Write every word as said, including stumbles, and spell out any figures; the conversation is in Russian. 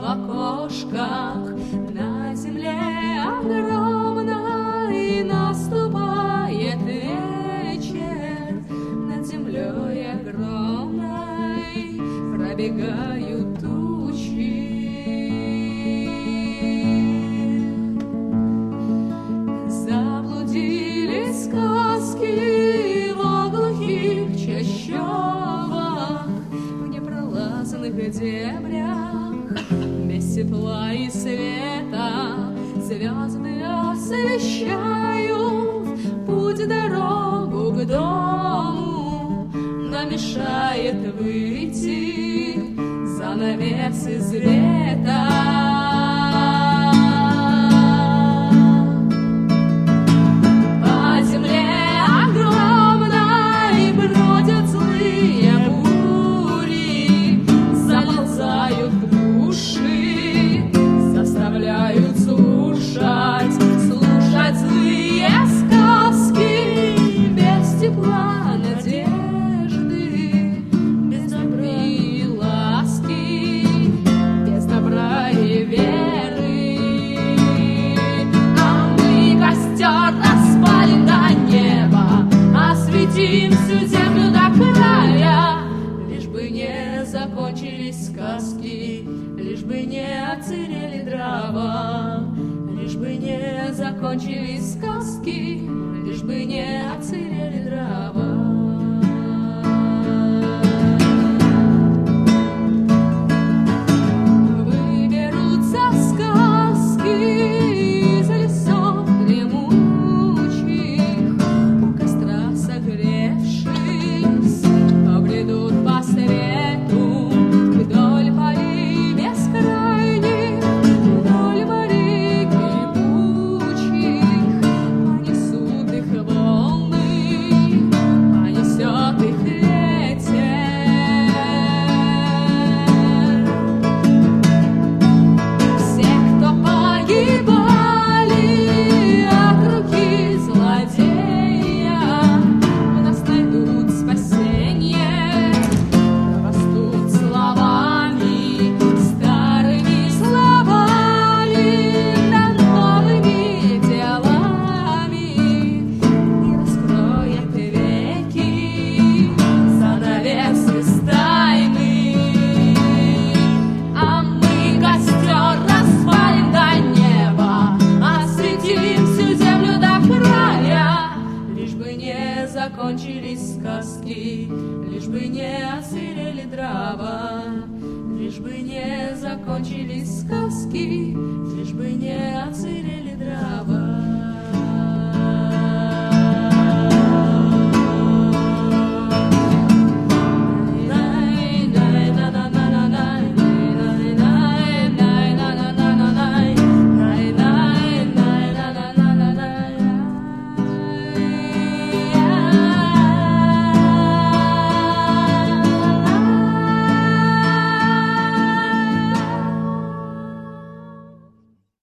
окошках на земле огромной наступает вечер, над землей огромной пробегают тучи. Заблудились сказки в глухих чащобах, в непролазных дебрях, без тепла и света звезды освещают путь, дорогу к дому, но мешает выйти за навесы света. По земле огромной бродят злые бури, заползают в души, заставляют слушать, слушать злые сказки без тепла, надежды, без добра и ласки, без добра и веры. А мы костер распалим до неба, осветим всю землю до края, лишь бы не закончились сказки, лишь бы не отсырели дрова, лишь бы не закончились сказки, лишь бы не отсырели дрова. Выберутся сказки из лесов дремучих, у костра согревшись, побредут по свету вдоль полей бескрайних, вдоль морей кипучих. Понесут их волны, понесет их ветер. Все, кто погибали от руки злодея, в нас найдут спасенье, растут словами, старыми словами, да новыми делами, и раскроет веки занавесы тайны. А мы костер распалим до неба, осветим всю землю до края, лишь бы не закончились сказки, лишь бы не осырели дрова, лишь бы не закончились сказки, лишь бы не отсырели дрова.